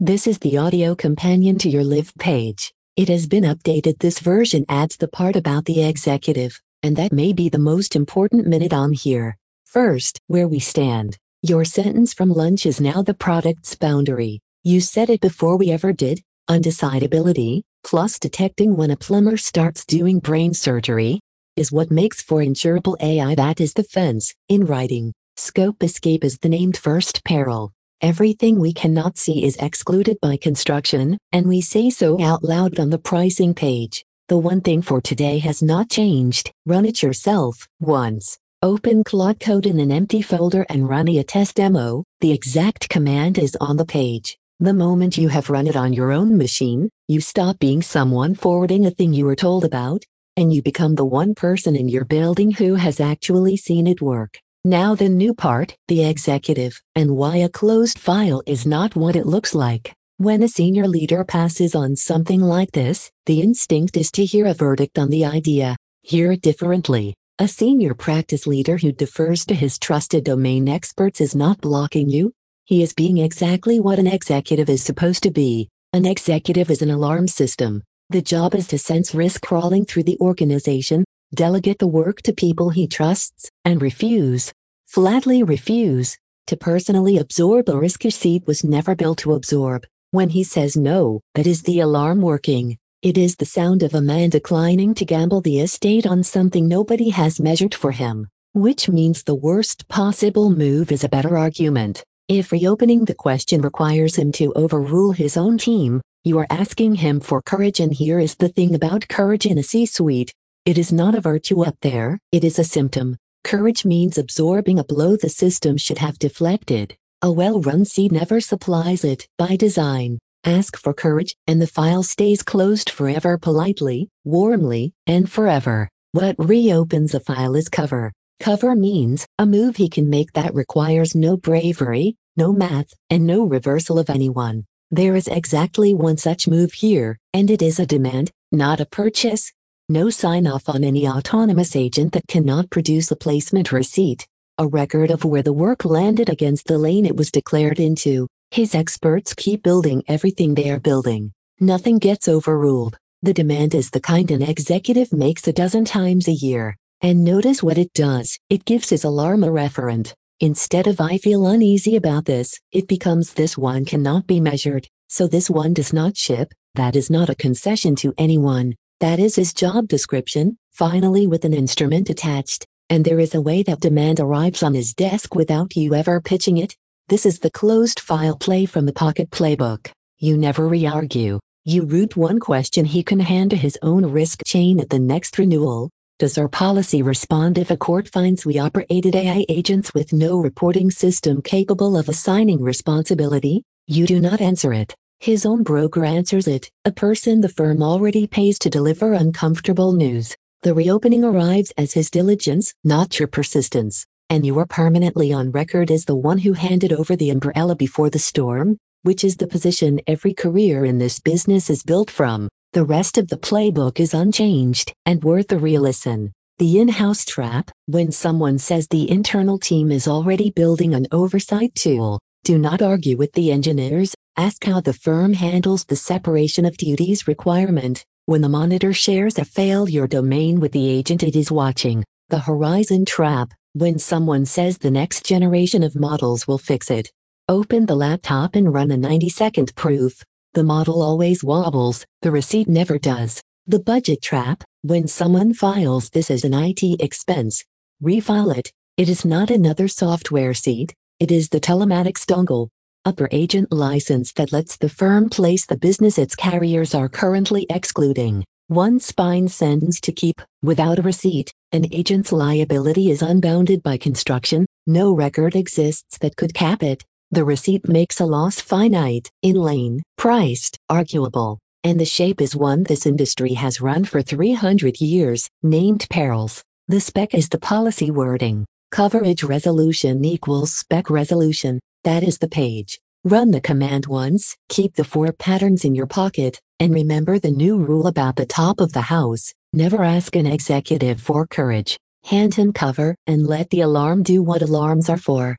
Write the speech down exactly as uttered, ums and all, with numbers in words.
This is the audio companion to your Live page. It has been updated. This version adds the part about the executive, and that may be the most important minute on here. First, where we stand. Your sentence from lunch is now the product's boundary. You said it before we ever did. Undecidability, plus detecting when a plumber starts doing brain surgery, is what makes for insurable A I. That is the fence. In writing, scope escape is the named first peril. Everything we cannot see is excluded by construction, and we say so out loud on the pricing page. The one thing for today has not changed. Run it yourself once. Open Claude Code in an empty folder and run a test demo. The exact command is on the page. The moment you have run it on your own machine, you stop being someone forwarding a thing you were told about, and you become the one person in your building who has actually seen it work. Now the new part, the executive, and why a closed file is not what it looks like. When a senior leader passes on something like this, the instinct is to hear a verdict on the idea. Hear it differently. A senior practice leader who defers to his trusted domain experts is not blocking you. He is being exactly what an executive is supposed to be. An executive is an alarm system. The job is to sense risk crawling through the organization, delegate the work to people he trusts, and refuse, flatly refuse, to personally absorb a risk his seat was never built to absorb. When he says no, that is the alarm working. It is the sound of a man declining to gamble the estate on something nobody has measured for him, which means the worst possible move is a better argument. If reopening the question requires him to overrule his own team, you are asking him for courage, and here is the thing about courage in a C-suite. It is not a virtue up there, it is a symptom. Courage means absorbing a blow the system should have deflected. A well-run seat never supplies it. By design, ask for courage, and the file stays closed forever, politely, warmly, and forever. What reopens a file is cover. Cover means a move he can make that requires no bravery, no math, and no reversal of anyone. There is exactly one such move here, and it is a demand, not a purchase. No sign-off on any autonomous agent that cannot produce a placement receipt, a record of where the work landed against the lane it was declared into. His experts keep building everything they are building. Nothing gets overruled. The demand is the kind an executive makes a dozen times a year. And notice what it does. It gives his alarm a referent. Instead of "I feel uneasy about this," it becomes "this one cannot be measured, so this one does not ship." That is not a concession to anyone. That is his job description, finally with an instrument attached. And there is a way that demand arrives on his desk without you ever pitching it. This is the closed file play from the Pocket Playbook. You never re-argue. You route one question he can hand to his own risk chain at the next renewal. Does our policy respond if a court finds we operated A I agents with no reporting system capable of assigning responsibility? You do not answer it. His own broker answers it, a person the firm already pays to deliver uncomfortable news. The reopening arrives as his diligence, not your persistence. And you are permanently on record as the one who handed over the umbrella before the storm, which is the position every career in this business is built from. The rest of the playbook is unchanged and worth a re-listen. The in-house trap, when someone says the internal team is already building an oversight tool, do not argue with the engineers, ask how the firm handles the separation of duties requirement. When the monitor shares a failure domain with the agent it is watching. The horizon trap, when someone says the next generation of models will fix it. Open the laptop and run a ninety second proof. The model always wobbles, the receipt never does. The budget trap, when someone files this as an I T expense, refile it. It is not another software seat, it is the telematics dongle, upper agent license that lets the firm place the business its carriers are currently excluding. One spine sentence to keep, without a receipt, an agent's liability is unbounded by construction, no record exists that could cap it. The receipt makes a loss finite, in-lane, priced, arguable, and the shape is one this industry has run for three hundred years, named perils. The spec is the policy wording. Coverage resolution equals spec resolution, that is the page. Run the command once, keep the four patterns in your pocket, and remember the new rule about the top of the house. Never ask an executive for courage. Hand him cover and let the alarm do what alarms are for.